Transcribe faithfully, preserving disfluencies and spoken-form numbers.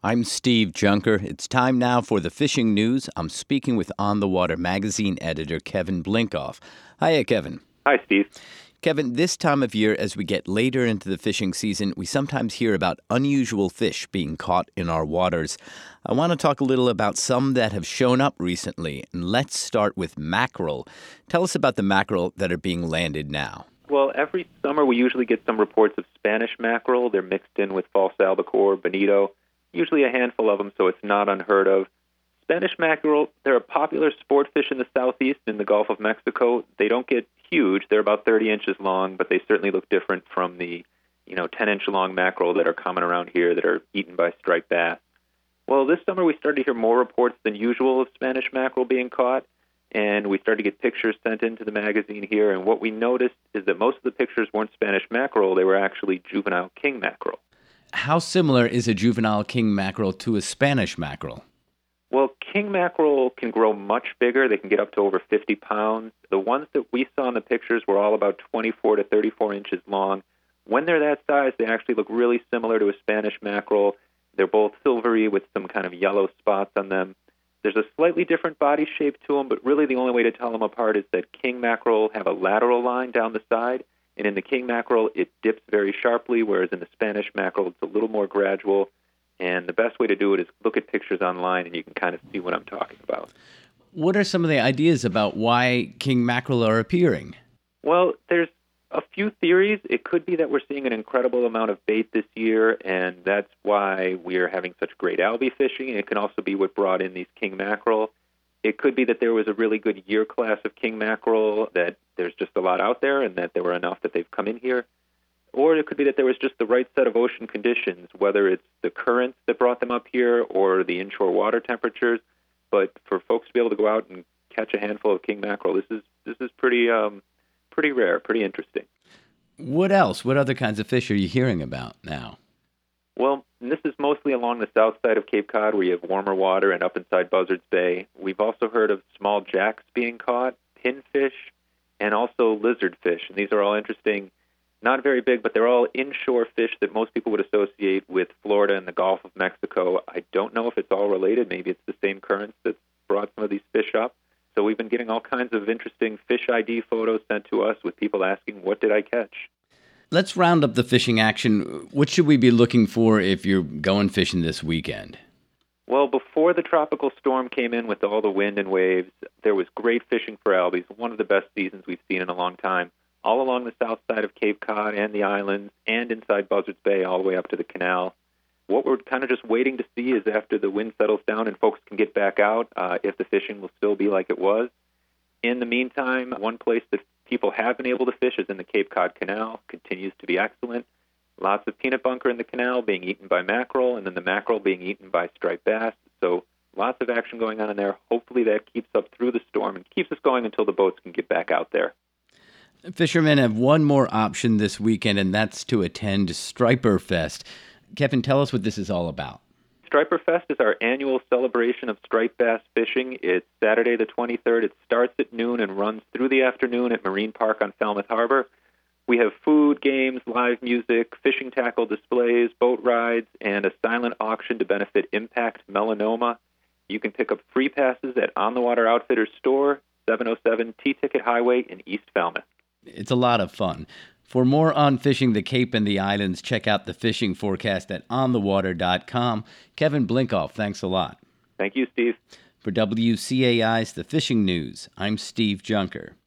I'm Steve Junker. It's time now for the fishing news. I'm speaking with On the Water magazine editor Kevin Blinkoff. Hiya, Kevin. Hi, Steve. Kevin, this time of year, as we get later into the fishing season, we sometimes hear about unusual fish being caught in our waters. I want to talk a little about some that have shown up recently, and let's start with mackerel. Tell us about the mackerel that are being landed now. Well, every summer we usually get some reports of Spanish mackerel. They're mixed in with false albacore, bonito, usually a handful of them, so it's not unheard of. Spanish mackerel, they're a popular sport fish in the southeast in the Gulf of Mexico. They don't get huge. They're about thirty inches long, but they certainly look different from the, you know, ten-inch long mackerel that are common around here that are eaten by striped bass. Well, this summer we started to hear more reports than usual of Spanish mackerel being caught, and we started to get pictures sent into the magazine here, and what we noticed is that most of the pictures weren't Spanish mackerel. They were actually juvenile king mackerel. How similar is a juvenile king mackerel to a Spanish mackerel? Well, king mackerel can grow much bigger. They can get up to over fifty pounds. The ones that we saw in the pictures were all about twenty-four to thirty-four inches long. When they're that size, they actually look really similar to a Spanish mackerel. They're both silvery with some kind of yellow spots on them. There's a slightly different body shape to them, but really the only way to tell them apart is that king mackerel have a lateral line down the side, and in the king mackerel it dips very sharply, whereas in the Spanish mackerel it's a little more gradual. And the best way to do it is look at pictures online, and you can kind of see what I'm talking about. What are some of the ideas about why king mackerel are appearing? Well, there's a few theories. It could be that we're seeing an incredible amount of bait this year, and that's why we're having such great albie fishing. It can also be what brought in these king mackerel. It could be that there was a really good year class of king mackerel, that there's just a lot out there, and that there were enough that they've come in here. Or it could be that there was just the right set of ocean conditions, whether it's the currents that brought them up here or the inshore water temperatures. But for folks to be able to go out and catch a handful of king mackerel, this is this is pretty um, pretty rare, pretty interesting. What else? What other kinds of fish are you hearing about now? Well, this is mostly along the south side of Cape Cod, where you have warmer water, and up inside Buzzards Bay. We've also heard of small jacks being caught, pinfish, and also lizardfish. And these are all interesting. Not very big, but they're all inshore fish that most people would associate with Florida and the Gulf of Mexico. I don't know if it's all related. Maybe it's the same currents that brought some of these fish up. So we've been getting all kinds of interesting fish I D photos sent to us with people asking, what did I catch? Let's round up the fishing action. What should we be looking for if you're going fishing this weekend? Well, before the tropical storm came in with all the wind and waves, there was great fishing for albies, one of the best seasons we've seen in a long time, all along the south side of Cape Cod and the islands and inside Buzzards Bay all the way up to the canal. What we're kind of just waiting to see is after the wind settles down and folks can get back out, uh, if the fishing will still be like it was. In the meantime, one place that people have been able to fish is in the Cape Cod Canal. Continues to be excellent. Lots of peanut bunker in the canal being eaten by mackerel, and then the mackerel being eaten by striped bass. So lots of action going on in there. Hopefully that keeps up through the storm and keeps us going until the boats can get back out there. Fishermen have one more option this weekend, and that's to attend Striper Fest. Kevin, tell us what this is all about. Striper Fest is our annual celebration of striped bass fishing. It's Saturday the twenty-third. It starts at noon and runs through the afternoon at Marine Park on Falmouth Harbor. We have food, games, live music, fishing tackle displays, boat rides, and a silent auction to benefit Impact Melanoma. You can pick up free passes at On the Water Outfitters store, seven oh seven T-Ticket Highway in East Falmouth. It's a lot of fun. For more on fishing the Cape and the islands, check out the fishing forecast at on the water dot com. Kevin Blinkoff, thanks a lot. Thank you, Steve. For W C A I's The Fishing News, I'm Steve Junker.